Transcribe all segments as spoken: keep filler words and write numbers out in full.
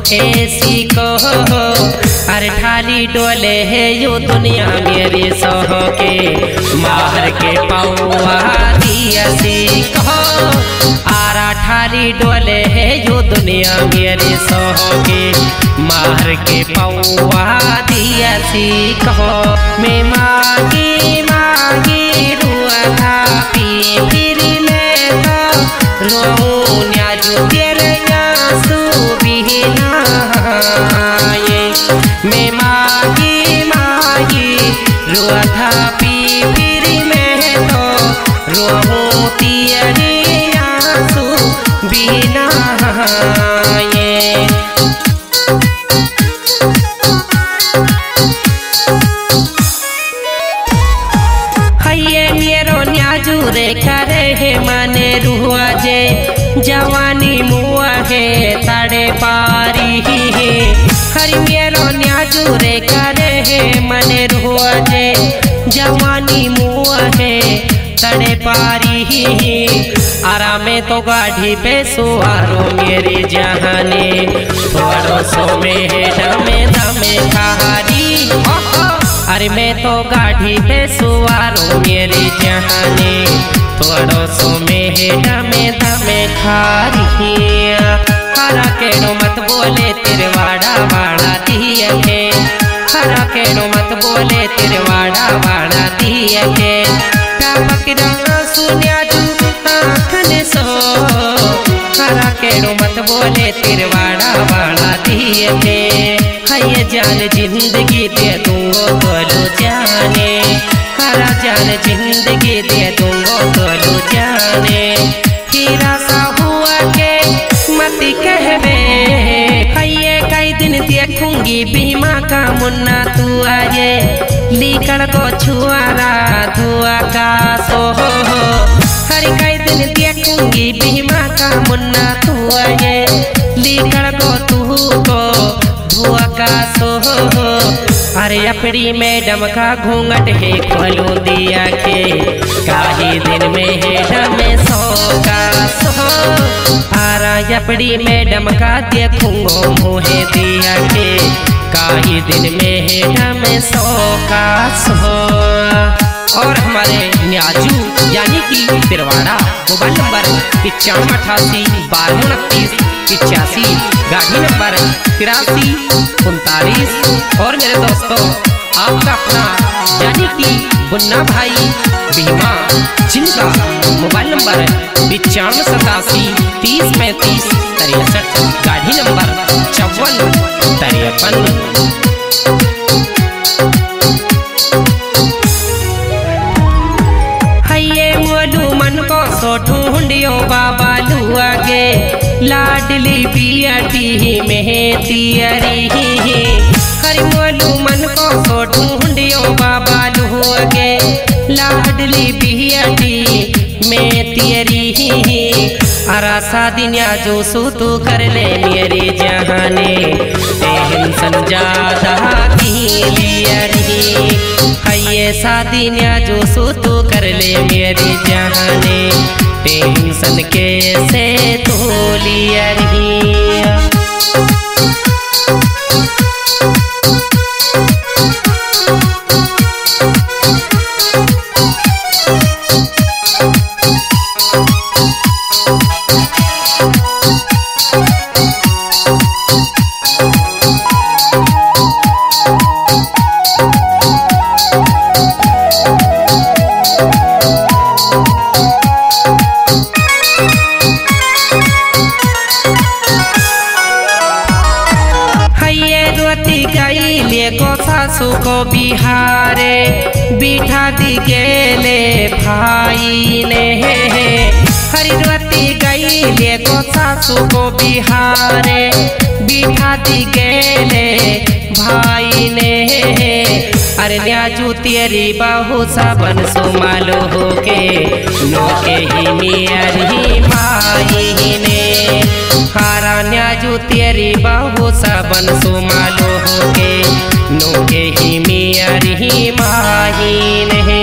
ऐसी को अरे ठाली डोले है यो दुनिया मेरी सह के मार के पौआ दिया सी कहो आरा ठाली डोले है यो दुनिया मेरी सह के मार के पौआ दिया सी कहो मैं मांगी मांगी रुआ था पी फिर मैं तो रोऊं न्याजू तेरे आंसू बिना मैं मांगी मांगी रुआ था पी फिर मैं तो रोऊं तेरे आंसू बिना रे करे है माने रुआ जे जवानी मुआ है ताड़े पारी है हरि मेरो न्याजू रे करे है माने रुआ जे जवानी मुआ है ताड़े पारी है आरामे तो गाड़ी पे सुहारो मेरी जहाने थोड़ो सो में है दमे दमे खारी अरे मैं तो गाड़ी पे सुवारो मेरे जहाने थोड़ो सो में है दमे दमे खारी हरा केड़ो मत बोले तिरवाड़ा वाड़ा दिया के हरा केड़ो मत बोले तिरवाड़ा वाड़ा दिया के पकड़ा सुनिया तू आँखने सो हरा केड़ो मत बोले तिरवाड़ा वाड़ा दिया के ये जान जिंदगी दे दूंगो बोलो जाने हरा जान जिंदगी दे दूंगो बोलो जाने हीरा सा हुआ के मत कहवे ये कई दिन देखूंगी बीमा का मुन्ना तू आए लीकड़ को छुआरा धुआ का सो हर कई दिन देखूंगी बीमा का मुन्ना तू आए लीकड़ को तू को धुआ का सो अरे अपनी मैडम का घूंघट है खोलू दिया के काहे दिन में है हमें सो का सो आरा अपनी मैडम का देखूंगो मुहे दिया के काहे दिन में है हमें सो का सो और हमारे न्याजू यानी कि तिरवाड़ा मोबाइल नंबर पिचानवे अठासी बारह उनतीस पिचासी गाड़ी नंबर तिरासी उनतालीस और मेरे दोस्तों आपका अपना यानी कि बुन्ना भाई बीमा जिनका मोबाइल नंबर पिचानवे सतासी तीस पैंतीस तिरसठ गाड़ी नंबर चौवन तिरपन मन को सो ढूंढियो बाबा लुआ गे लाडली पियाटी में तियरी हरि मोलू मन को सो ढूंढियो बाबा लुआ गे लाडली पियाटी में तियरी अरा सादिन्या जो सू तू कर ले मेरे जहाने टेंशन ज्यादा की लियरी ये सादिन्या जो सो तू कर ले मेरे जहाने टेंशन कैसे तू लिया सासू को बिहारे बिठा दी गेले भाई ने हरिद्वती गई को सासू को बिहारे बिठा दी गेले भाई ने अरे न्याजू तेरी बाहू सबन सुमालो होके नोके ही मेरी माई ने हारा न्याजू तेरी बाहू सबन सुमालो होके नोके ही मेरी माई ने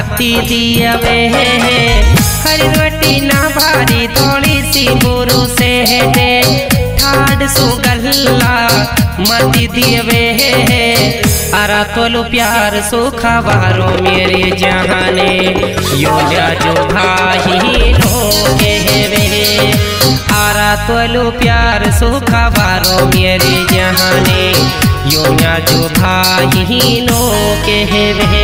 मती दियवे हरी रोटी ना भारी थोड़ी सी बुरु से दे ठाड सु गल्ला मती दियवे आरा तोलू प्यार सुखा वारो मेरे जहाने यो जो भाई लोगे वे आरा तोलू प्यार सुखा वारो मेरे जहाने यो जो भाई लोगे वे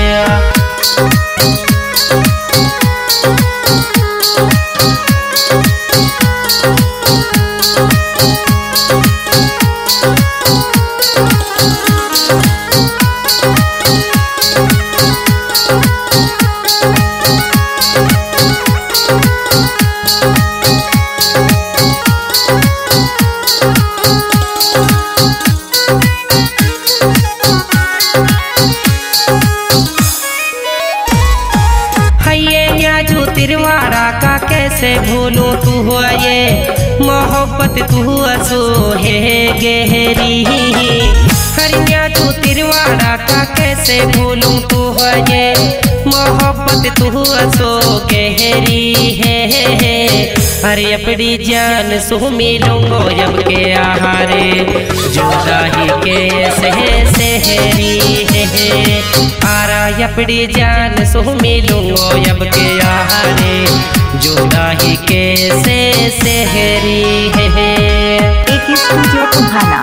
तिरवाड़ा का कैसे भूलूं तू हो ये मोहब्बत तू असो है गहरी हरिया तू तिरवाड़ा का कैसे भूलूं तू हो ये मोहब्बत तू असो गहरी है अरे अपनी जान सो मिलूंगो जब के आहारे जुदाई के सह सहरी है आरा अपनी जान सो मिलूंगो जब के आहारे जुदाई के से सहरी है एक स्टूडियो तुम्हारा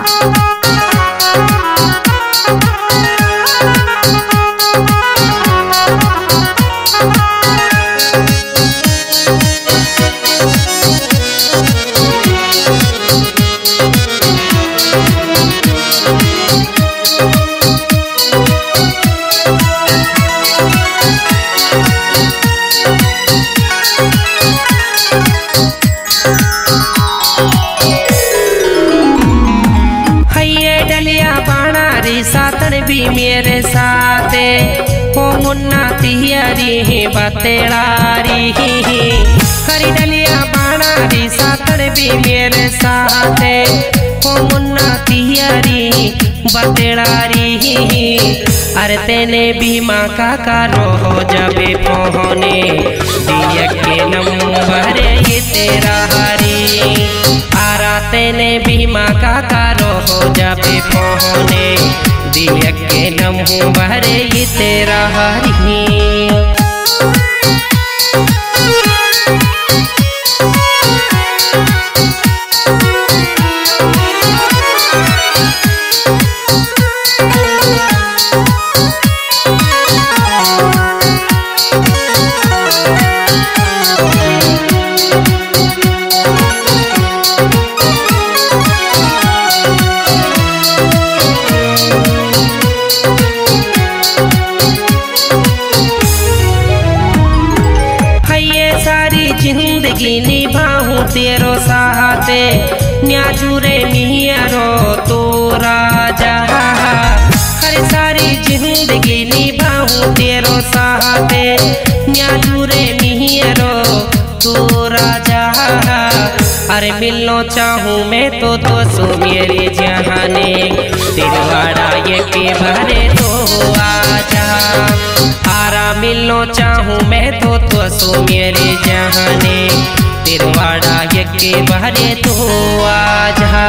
सातर भी मेरे साथ हो मुन्ना तिहरी बतेड़ारी हरी डलिया बाणारी सातर भी मेरे साथ हो मुन्ना तिहरी बतेड़ारी अरे तेने भी माँ का कारो हो जाबे पहुने दिया के नंबर ये तेरा हरी आरा तेने भी माँ का कारो हो जाबे पहुने दिया के नंबर ये तेरा हरी जिंदगी निभाऊं तेरो साथे न्याजुरे मियारो तो राजा हर सारी जिंदगी निभाऊं तेरो साथे न्याजुरे मियारो तो राजा अरे मिलना चाहूँ मैं तो तो सो मेरे जहाने तिरवाड़ा ये के भरे तो आजा आरा मिलना चाहूँ मैं तो तो सो मेरे जहाने तिरवाड़ा ये के भरे तो आजा।